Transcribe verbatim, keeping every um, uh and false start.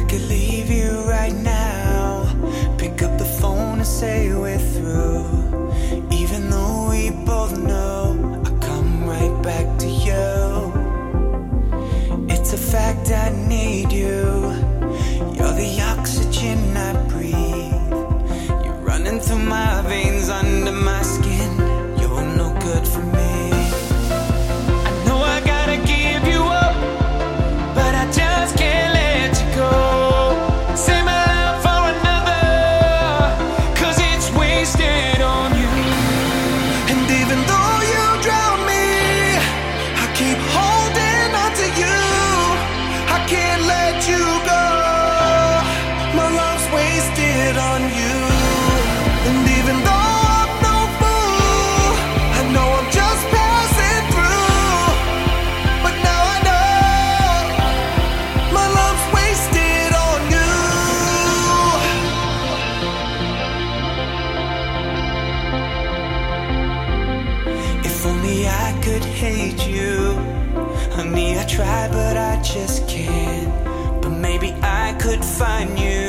could leave you right now, pick up the phone and say we're through. Even though we both know I'll come right back to you. It's a fact I need you. You're the oxygen I breathe. You're running through my veins, under my skin. You're no good for me. Hate you, honey, I try but I just can't. But maybe I could find you